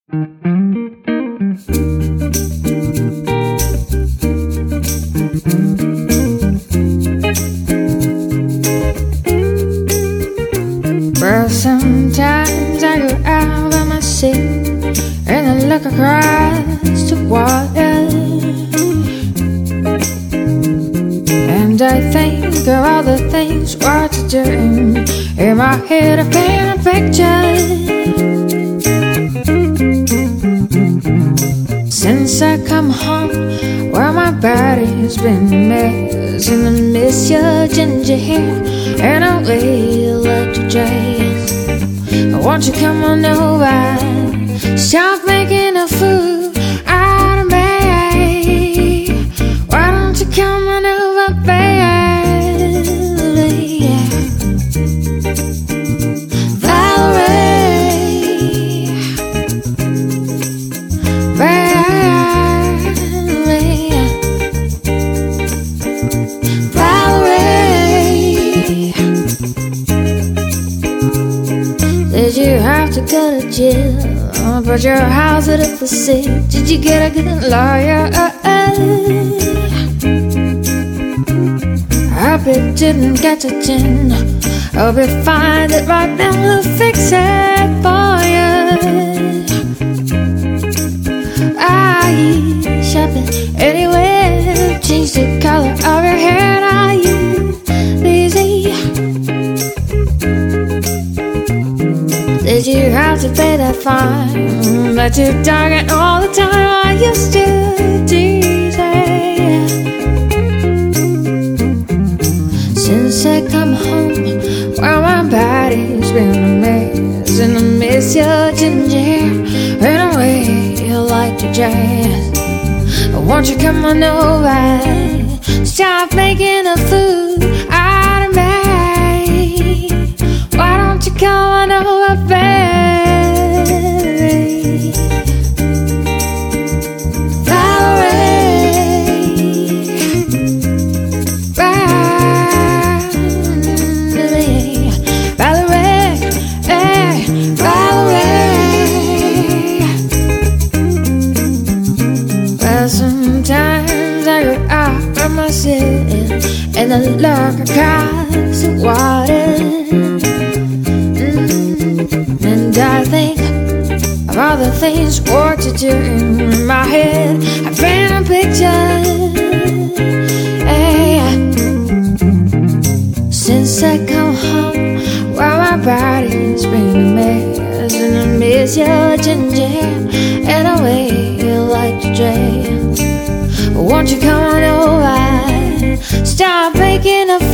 Well, sometimes I go out by myself and I look across the water, and I think of all the things what to do. In my head I paint a picture. Since I come home, well, my body's been a mess, and I miss your ginger hair and I will like to dress. Won't you come on over? Stop making a fool out of me. Why don't you come on over, baby? Valerie, Valerie, did you have to go to jail? But your house at the sale? Did you get a good lawyer? I hope it didn't get to 10. Hope you find it right now, we'll fix it for you. Are you shopping anywhere? Change the color of your hair. Are you lazy? Did you have to pay that fine that you target all the time? Are you still teasing? Since I come home, well, my body's been a mess, and I miss your ginger hair and the way you like to dress. Won't you come on over? Stop making a fool out of me. Why don't you come on over, baby? Valerie, Valerie, hey, Valerie. Well, sometimes I go out by myself and I look across the water, and I think of all the things what to do. In my head I paint a picture. Hey, since I come home, well, my body's been a mess, and I miss your ginger hair and the way you like to dress. Won't you come on over? Stop making a